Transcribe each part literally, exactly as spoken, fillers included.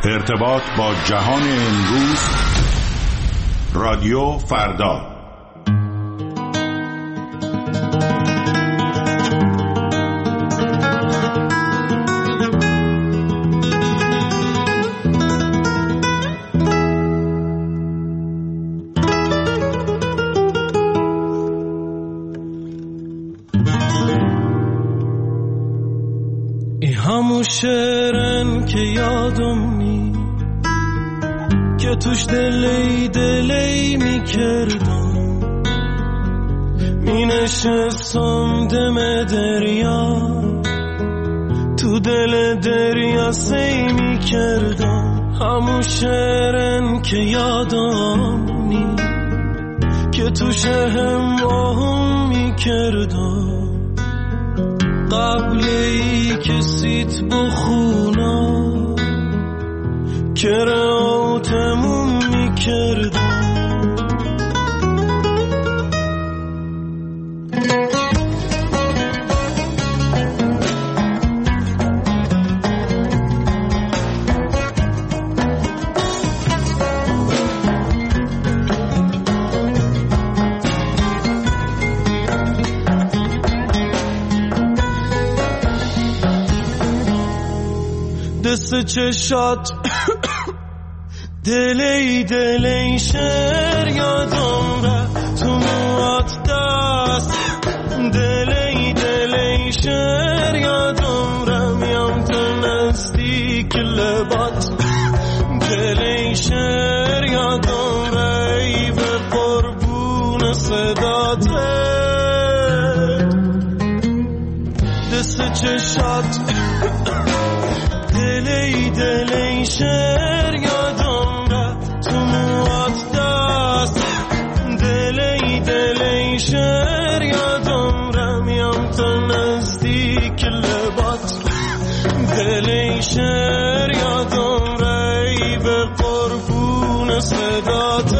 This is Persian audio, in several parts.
ارتباط با جهان امروز، رادیو فردا. همون شعرن که یادم نی که توش دلی دلی می کردم، می نشستم دم دریا، تو دل دریا سی می کردم. همون شعرن که یادم نی که توش هم آهم می کردم، قبل ای که سیت بخونا که راتمون میکردم. دست چشات دلی دلی شعر یادم را تو موات دست، دلی دلی شعر یادم را میام تو نزدیک لبات، دلی شعر یادم را ای به قربون صدات. دست چشات دلی دلی شعر یادم را تو موات دست، دلی دلی شعر یادم را میام تا نزدیک لبات، دلی شعر یادم را ای به قربون صدات.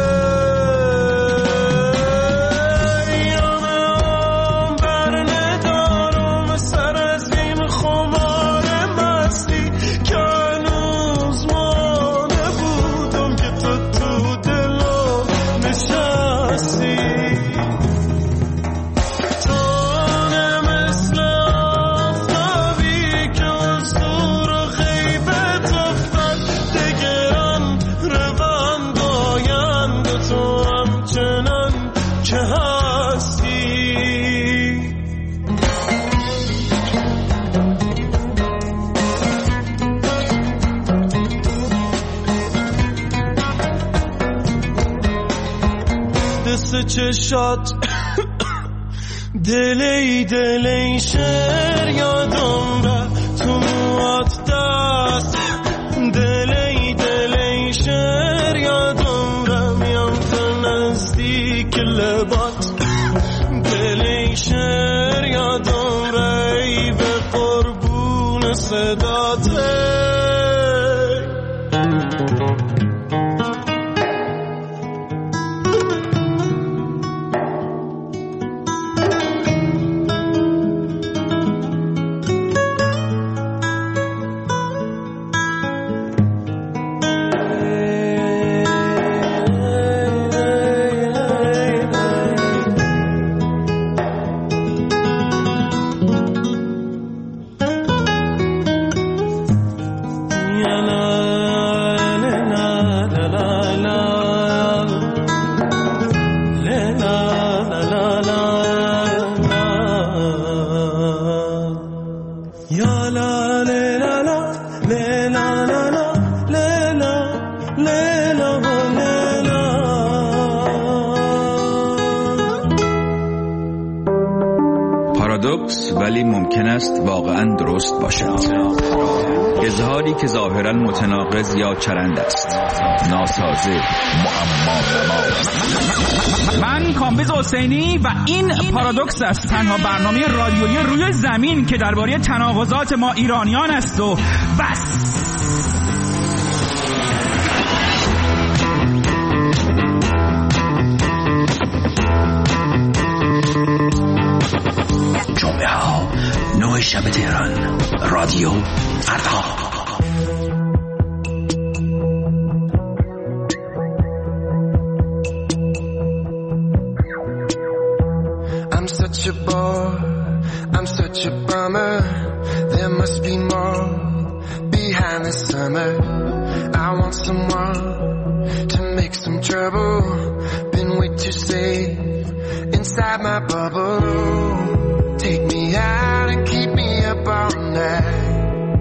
چشات دلی دلی شعر یادم را تو موات دست، دلی دلی شعر یادم را میام تا نزدیک لبات، دلی شعر یادم را ای به قربون صدات. پارادوکس ولی ممکن است واقعا درست باشد. اظهاری که ظاهرا متناقض یا چرند است، ناسازه، معما. من کامبیز حسینی و این پارادوکس است، تنها برنامه رادیویی روی زمین که درباره تناقضات ما ایرانیان است و بس. جمعه ها نه شب تهران، رادیو فردا. the summer. I want someone to make some trouble. Been way too safe inside my bubble. Take me out and keep me up all night.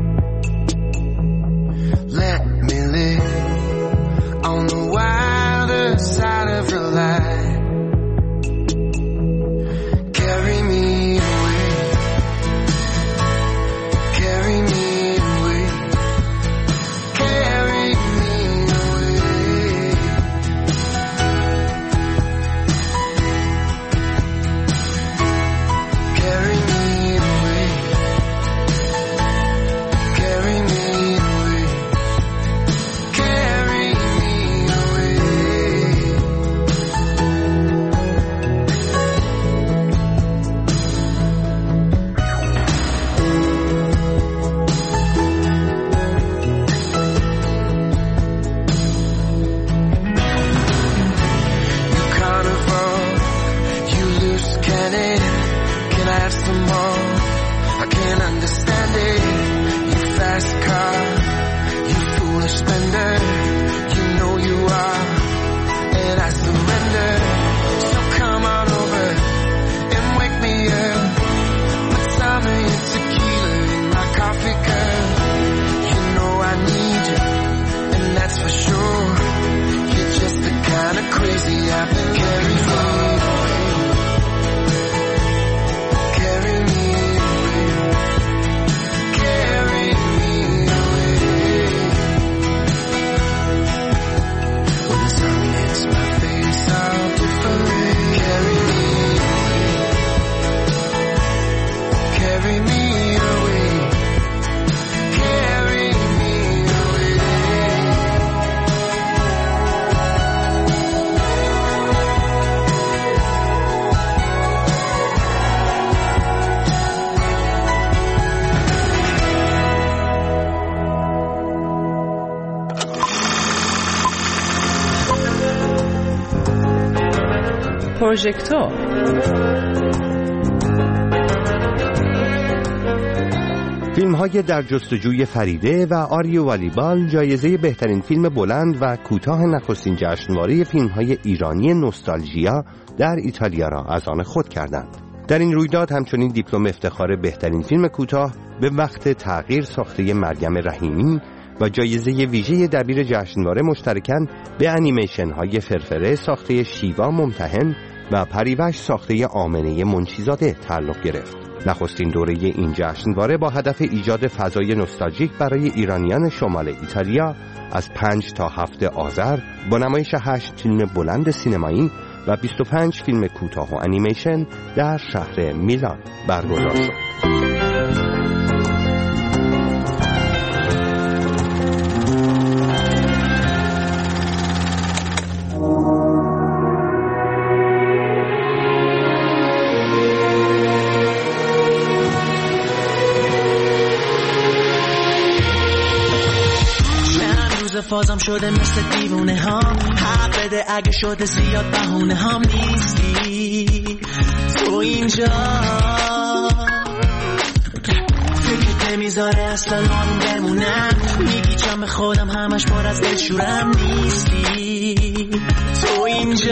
Let me live on the wilder side of the light. Carry me away, carry me away, carry me away. Carry me away, carry me away, carry me away. You carnival, you loose cannon. Can I have some more? I can't understand it. You fast car, you foolish spender. You know you are, and I surrender. So come on over and wake me up. Put some of your tequila in my coffee cup. You know I need you, and that's for sure. You're just the kind of crazy I've been carrying for. Carry me away, carry me away. When the sun hits my face, I'll different. Carry me away, carry me away, carry me away. پروژکتور فیلم‌های در جستجوی فریده و آریو والیبال جایزه بهترین فیلم بلند و کوتاه نخستین جشنواره فیلم‌های ایرانی نوستالژیا در ایتالیا را از آن خود کردند. در این رویداد همچنین دیپلم افتخار بهترین فیلم کوتاه به وقت تغییر ساخته مریم رحیمی و جایزه ویژه دبیر جشنواره مشترکاً به انیمیشن‌های فرفره ساخته شیوا ممتحن و پریوش ساخته آمنه منشیزاده تعلق گرفت. نخستین دوره این جشنواره با هدف ایجاد فضای نوستالژیک برای ایرانیان شمال ایتالیا از پنج تا هفت آذر با نمایش هشت فیلم بلند سینمایی و بیست و پنج فیلم کوتاه و انیمیشن در شهر میلان برگزار شد. فازم شده مثل دیوونه ها، حق بده اگه شده زیاد بهونه هم نیستی تو اینجا، فکرت نمیذاره اصلا آروم بمونم، میپیچم به خودم همش پر از دلشورم نیستی تو اینجا،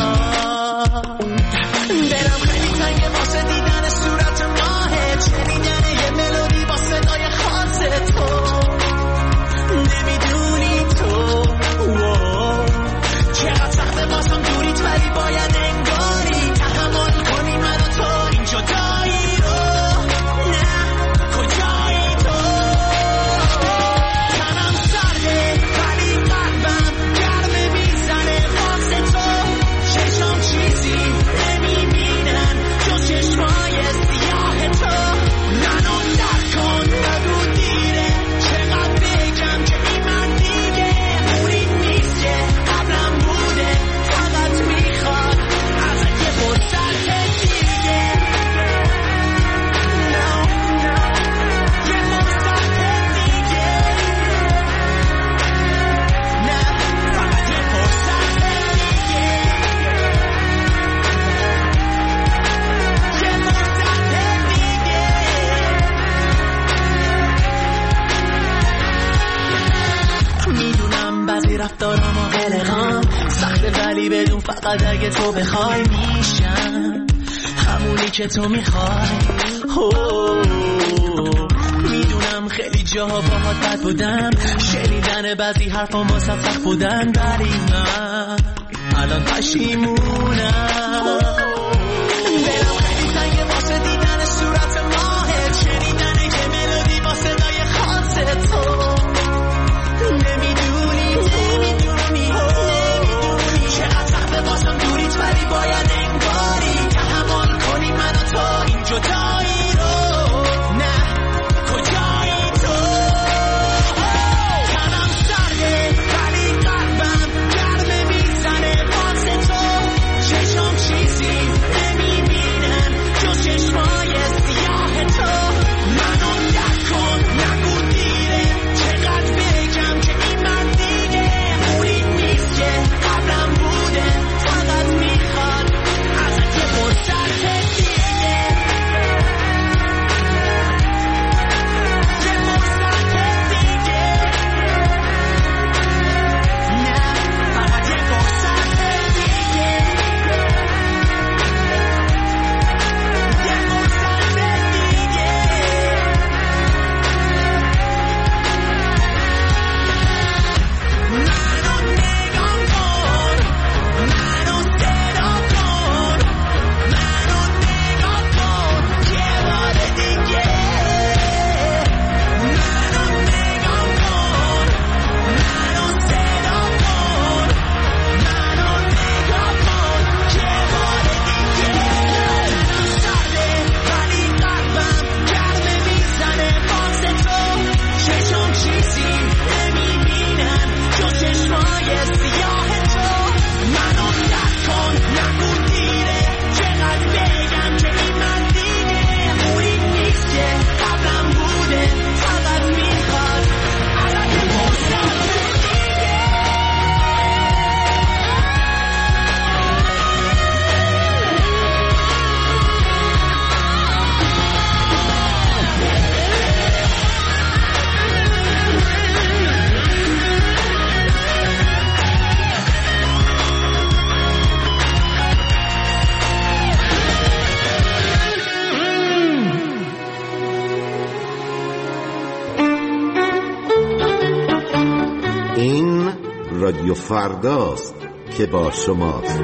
دلم خیلی تنگه واسه دیدن صورت ماهت، شنیدن یه ملودی با صدای خاص تو، نمیدونی تو چقدر سخته بازم دوریت ولی باید انگاری تحمل کنی من و تو این جدایی رو، نه کجایی تو، تنم سرده ولی قلبم گرمه میزنه واسه تو، بعضی رفتارم و قلقم سخته ولی بدون فقط اگه تو بخوای میشم همونی که تو میخوای. میدونم خیلی جاها باهات بد بودم، شنیدن بعضی حرفا واسه سخت بودن، ولی من الان پشیمونم. دلم خیلی تنگه واسه دیدن صورت ماهت، شنیدن یه ملودی با صدای خاص تو. نمیدونی نمیدونی نمیدونی چقدر سخته واسم دوریت، ولی باید انگاری تحمل کنی من و تو این جدایی رو. نه کجایی تو؟ تنم سرده ولی قلبم گرمه میزنه واسه تو. چشم چیزی نمیبینن جز چشمای سیاه تو. منو نکن نگو دیره، چقدر بگم که این من دیگه اونی نیست که قبلم بوده، فقط میخواد ازت یه فرصت دیگه. این رادیو فرداست که با شماست.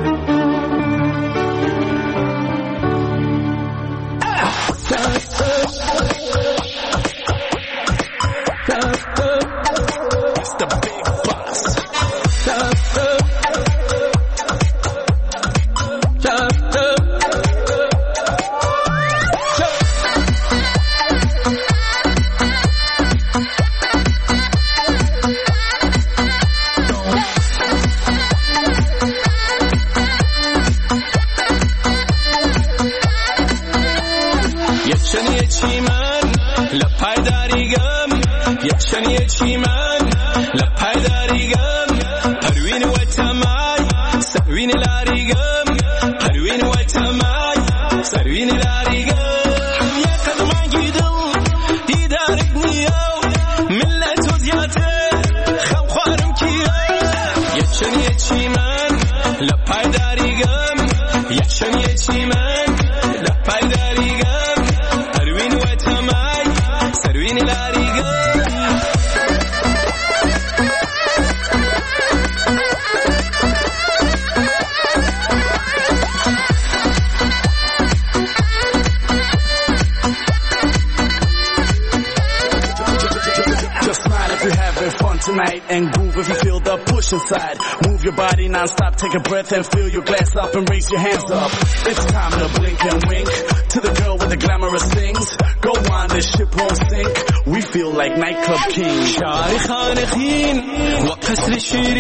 Inside. Move your body non-stop, take a breath and fill your glass up and raise your hands up. It's time to blink and wink to the girl with the glamorous things. Go on, this ship won't sink. We feel like nightclub kings. شاری خانقین و قصر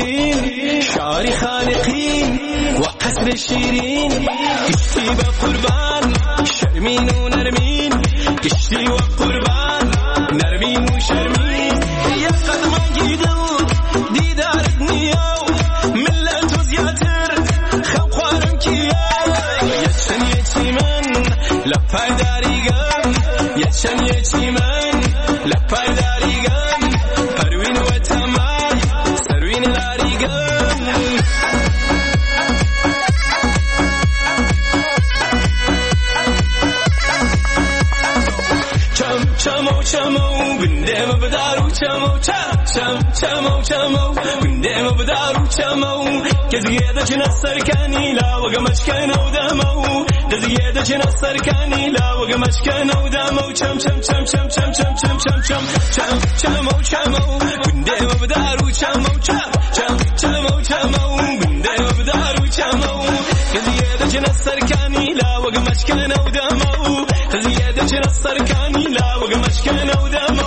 شیرین، شاری خانقین و قصر شیرین، کشتی و قربان شرمین و نرمین، کشتی و قربان نرمین و شرمین. یا قدمان گیدل دیدارت نیاو ملت و زیادر خم خوارم کیا. یچن یچی من لپای داریگم، یچن یچی من لپای داریگم، پروین و تمام سروین لا chamo cham chamo chamo bindemo badaru chamo kaziyada chna sarkani la waga machkana udamo kaziyada chna sarkani la waga machkana udamo cham cham cham cham cham cham cham cham cham cham chamo chamo bindemo badaru chamo cham cham chamo chamo bindemo badaru chamo kaziyada chna sarkani la waga machkana udamo kaziyada chna sarkani la waga machkana udamo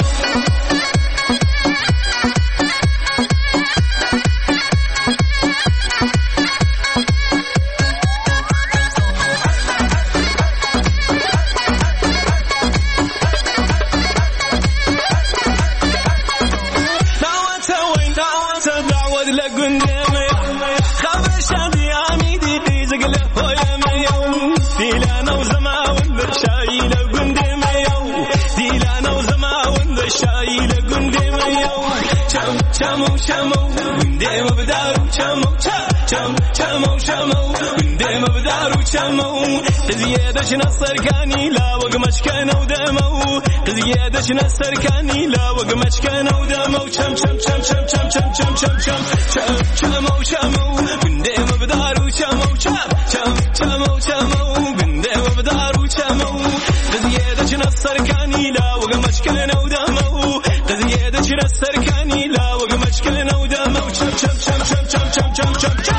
chamo chamo bindemo badaru chamo cham chamo chamo bindemo badaru chamo ziyada chna sarkani la waga machkana udamo ziyada chna sarkani la waga machkana udamo cham cham cham cham cham cham cham cham cham chamo chamo bindemo badaru chamo cham chamo chamo bindemo badaru chamo ziyada chna sarkani la waga machkana udamo ziyada chna sarkani la waga machkana udamo cham cham cham cham cham cham cham cham cham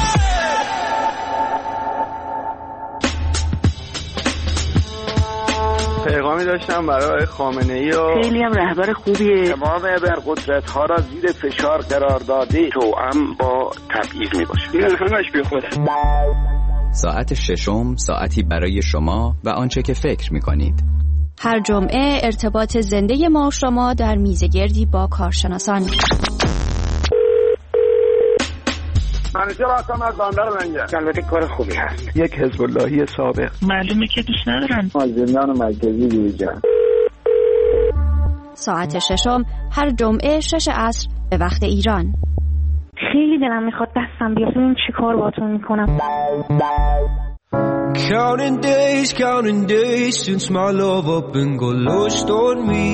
پیغامی داشتم برای خامنه‌ای و خیلی هم رهبر خوبیه. تمام ابرقدرت‌ها را زیر فشار قرار داده توأم با تبعیض میباشه. این همش بی خوده. ساعت ششم ساعتی برای شما و آنچه که فکر می‌کنید. هر جمعه ارتباط زنده ما و شما در میزگردی با کارشناسان. منیجر هستم از بندر منگه. البته کار خوبی هست. یک حزب اللهی سابق. معلومه که دوست ندارن. از زندان مرکزی بیرون. ساعت ششم هر جمعه شش عصر به وقت ایران. خیلی دلم میخواد دستم بیاد ببینم چی کار باهاتون میکنم. Counting days, counting days since my love up and got lost on me.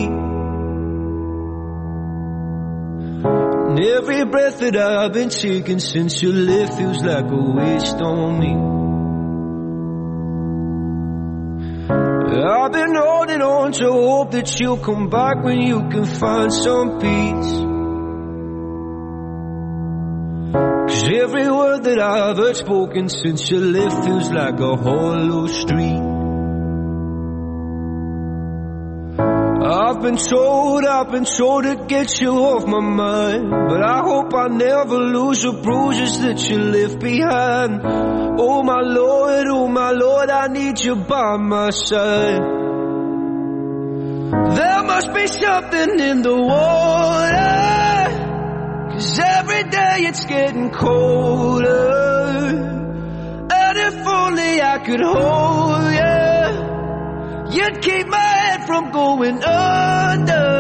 And every breath that I've been taking since you left feels like a waste on me. I've been holding on to hope that you'll come back when you can find some peace. 'Cause every word that I've heard spoken since you left feels like a hollow street. I've been told, I've been told to get you off my mind, but I hope I never lose the bruises that you left behind. Oh my Lord, oh my Lord, I need you by my side. There must be something in the water, 'cause every day it's getting colder. And if only I could hold you, you'd keep my head from going under.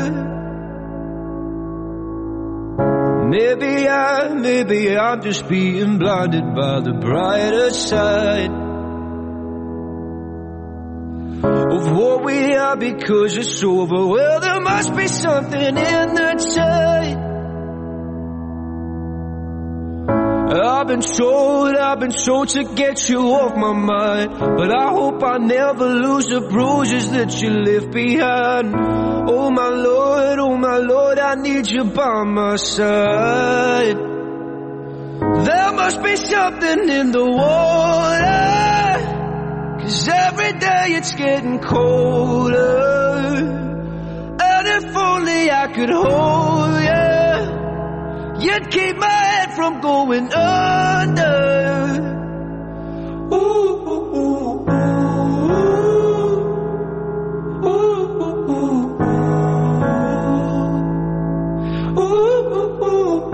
Maybe I, maybe I'm just being blinded by the brighter side of what we are because it's over. Well, there must be something in the tide. I've been told, I've been told to get you off my mind, but I hope I never lose the bruises that you left behind. Oh my Lord, oh my Lord, I need you by my side. There must be something in the water, 'cause every day it's getting colder. And if only I could hold you, you'd keep my head from going under. Ooh, ooh, ooh, ooh. Ooh, ooh, ooh. Ooh, ooh, ooh.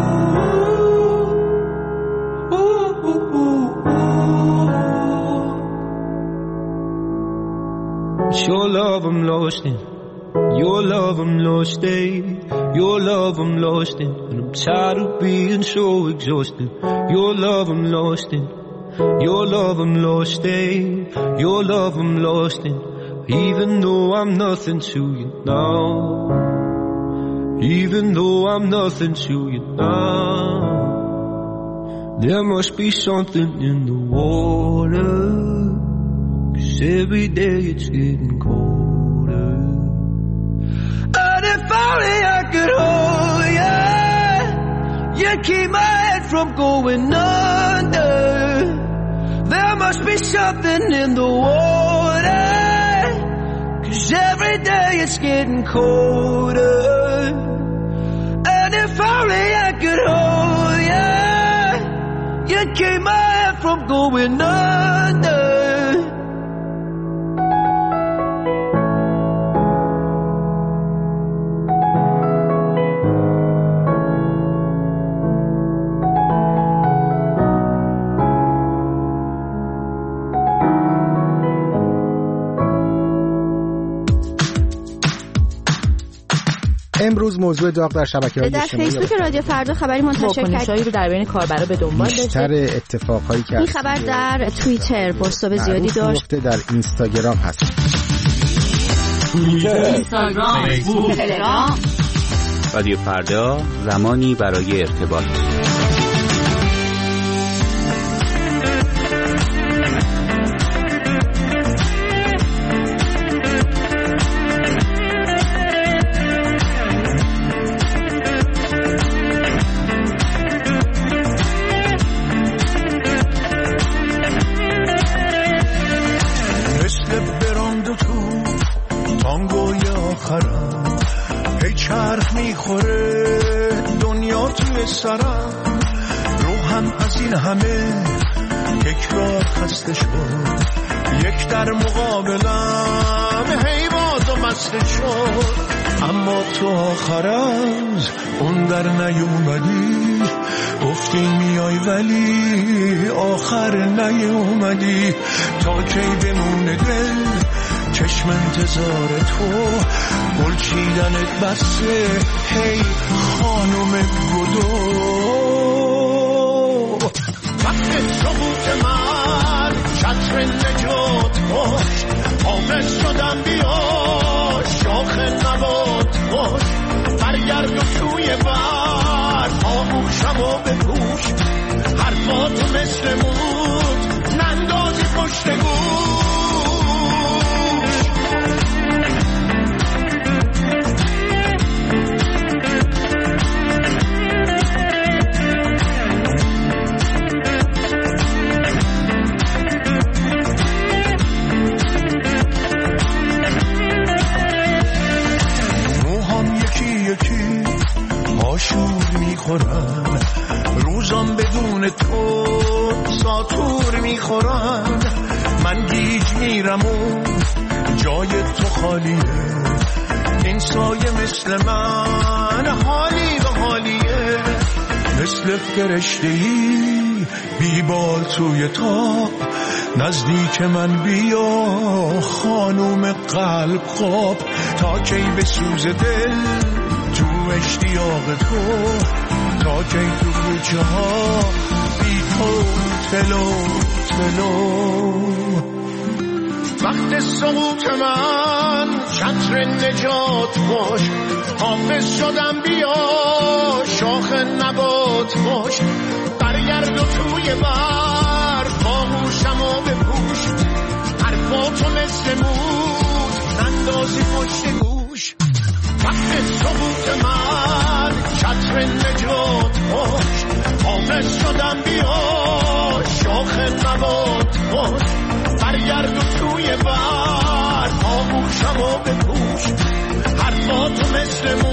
Ooh, ooh, ooh. It's your love I'm lost in. Your love I'm lost in. Your love I'm lost in. And I'm tired of being so exhausted. Your love I'm lost in. Your love I'm lost in. Your love I'm lost in. Even though I'm nothing to you now. even though I'm nothing to you now. There must be something in the water, 'cause every day it's getting colder. And if only I could hold you, you keep my head from going under. There must be something in the water, 'cause every day it's getting colder. And if only I could hold you, you keep my head from going under. امروز موضوع داغ در شبکه‌های اجتماعی در فیسبوک رادیو فردا خبری منتشر کرد رو در بین کاربرا به دنبال داشته. بیشتر اتفاقایی که این خبر در توییتر بازتاب زیادی داشت. در اینستاگرام هست. توییتر، اینستاگرام، فیسبوک، تلگرام. رادیو فردا، زمانی برای ارتباط. روحم از این همه تکرار خسته شد، یک در مقابلم هی باز و مسته شد. اما تو آخر از اون در نیومدی، گفتی میای ولی آخر نیومدی. تا کی بمونه دل چشم انتظار تو، گل چیدنت بسه هی خانم گدو. وقت سقوط من چتر نجات باش، حافظ شدم بیا شاخ نبات باش. برگرد و توی بر آغوشم و بپوش، حرفاتو مثل مود نندازی پشت گوش. آشور میخورم روزام بدون تو، ساتور میخورم. من گیج میرم و جای تو خالیه، این سایه مثل من حالی به حالیه. مثل فرشته‌ای بیبال توی تاب، نزدیک من بیا خانوم قلب خواب. تا کی به سوز دل تو اشتیاق تو، تا کی تو کوچه ها بی تو تلو تلو. وقت سقوط من چتر نجات باش، حافظ شدم بیا شاخ نبات باش. برگرد و توی بر باهوشم و بپوش، حرفاتو مثل مود نندازی پشت گوش. وقت سقوط من چتر نجات باش، حافظ شدم بیا شاخ نبات باش. برگرد و توی بر آغوشم و بپوش، حرفاتو مثل